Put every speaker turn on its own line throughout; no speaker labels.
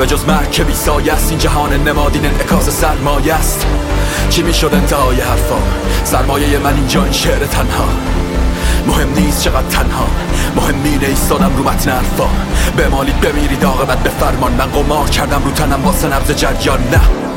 به جز مرگ که بی سایه است. این جهان نمادین انعکاس سرمایه است. چی میشد انتهای حرفا؟ سرمایه من اینجا این شعر تنها. مهم نیست چقدر تنها، مهم مینه ایستادم رو متن حرفا. بمالید بمیرید عاقبت به فرمان. من قمار کردم رو تنم واسه نبض جریان. نه،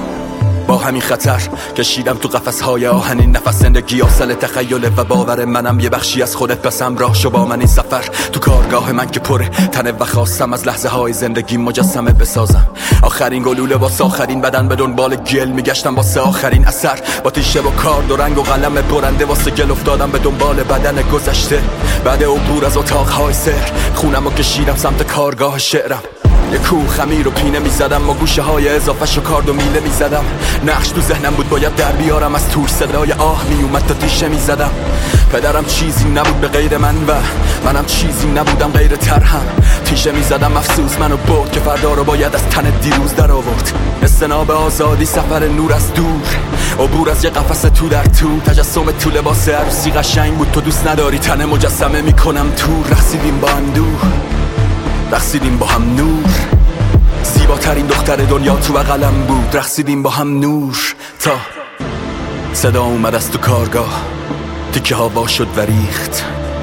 با همین خطر کشیدم تو قفس‌های آهنین. نفس زندگی اصل تخیله و باور منم یه بخشی از خودت. پس همراه شو با من این سفر تو کارگاه من که پره تنه و خواستم از لحظه های زندگی مجسمه بسازم. آخرین گلوله واسه آخرین بدن به دنبال گل میگشتم واسه آخرین اثر. با تیشه و کارد و رنگ و قلم برنده واسه گل افتادم به دنبال بدن گذشته. بعد عبور از اتاقهای سحر خونم و کشیدم سمت کارگاه شعرم. یه کوه خمیر و پینه میزدم و گوشه های اضافه شو کارد و میله میزدم. نقش تو ذهنم بود باید در بیارم از توش. صدای آه میومد تا تیشه میزدم. پدرم چیزی نبود به غیر من و منم چیزی نبودم غیر ترهم. تیشه میزدم افسوس منو برد که فردا رو باید از تن دیروز در آورد. استناب آزادی، سفر نور از دور، عبور از یه قفس تو در تو. تجسم تو لباس عروسی قشنگ بود، تو دوست نداری تن مجسمه میکنم تو. رقصیدیم با اندوه، رقصیدیم با هم نور. زیباترین دختر دنیا تو بغلم بود. رقصیدیم با هم نور تا صدا اومد از تو کارگاه. تیکه ها وا شد و ریخت،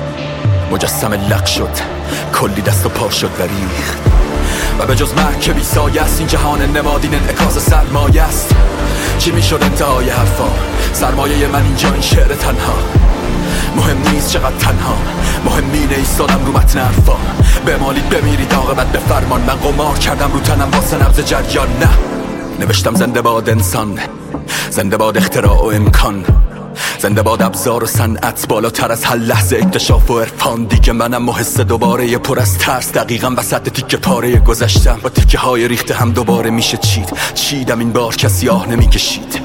مجسمه لق شد، کلی دست و پا شد و ریخت. و به جز مرگ که بی سایه است. این جهان نمادین انعکاس سرمایه است. چی میشد انتهای حرفا؟ سرمایه من اینجا این شعر تنها. مهم نیست چقدر تنها، مهم مینه ایستادم رو متن حرفا. بمالید بمیرید عاقبت به فرمان. من قمار کردم رو تنم واسه نبض جریان. نه، نوشتم زنده باد انسان، زنده باد اختراع و امکان، زنده باد ابزار و صنعت بالاتر از هر لحظه اکتشاف و عرفان. دیگه منم محس دوباره پر از ترس، دقیقا وسط تیکه پاره گذشتم. با تیکه های ریخته هم دوباره میشه چیدم این بار کسی آه نمیکشید.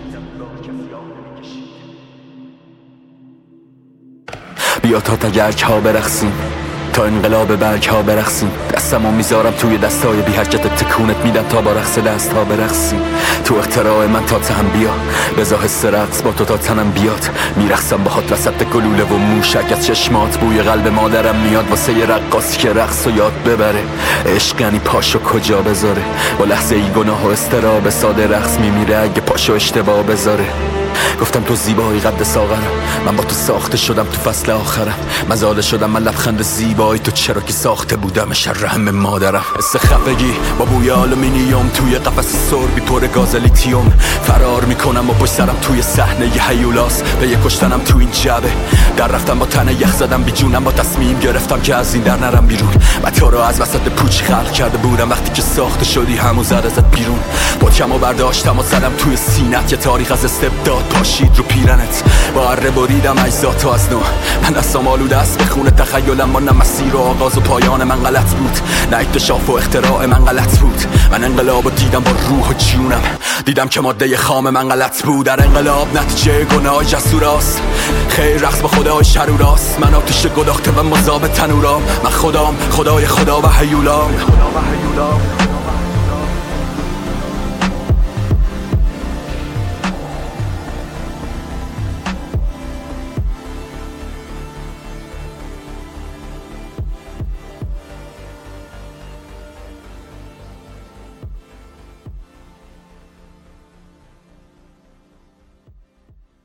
بیا تا تگرگ ها برقصیم، تا انقلاب برگ ها برقصیم. دستمو میذارم توی دستای بی حرکت، تکونت میدم تا با رقص دست ها برقصیم. تو اختراع من تا تهم بیا، بذار حس رقص با تو تا تنم بیاد. میرقصم باهات وسط گلوله و موشک از چشمات. بوی قلب مادرم میاد واسه یه رقاصی که رقص و یاد ببره. عشق یعنی پاشو کجا بذاره، با لحظه ای گناه و استراب ساده رقص میمیره اگه پاشو اشتباه بذاره. گفتم تو زیبایی قد ساغرم، من با تو ساخته شدم تو فصل آخرم. مزاله شدم من لبخند زیبایی تو، چرا که ساخته بودم شر همه مادرم. حس خفگی با بوی آلومینیوم توی قفس سربی پر گاز لیتیوم. فرار میکنم و پشت سرم توی صحنه ی هیولاس. به یه کشتنم تو این جبه در رفتم، با تن یخ زدم بی جونم. با تصمیم گرفتم که از این در نرم بیرون. و تو رو از وسط پوچ خلق کرده بودم. وقتی که ساخته شدی همون زد ازت بیرون. پاکم و برداشتم و زدم توی سینت. یه تاریخ از استبداد پاشید رو پیرنت. با اره بریدم اجزاتو از نو. من دستم آلوده است به خون تخیلم. ما نه مسیر و آغاز و پایان من غلط بود، نه اکتشاف و اختراع من غلط بود. من انقلابو دیدم با روح و جونم، دیدم که ماده خام من غلط بود. در انقلاب نتیجه گناه جسوراست، خیر رقص با خدای شروراست. من آتیش گداخته و مذاب تنورام. من خدام، خدای خدا و هیولام.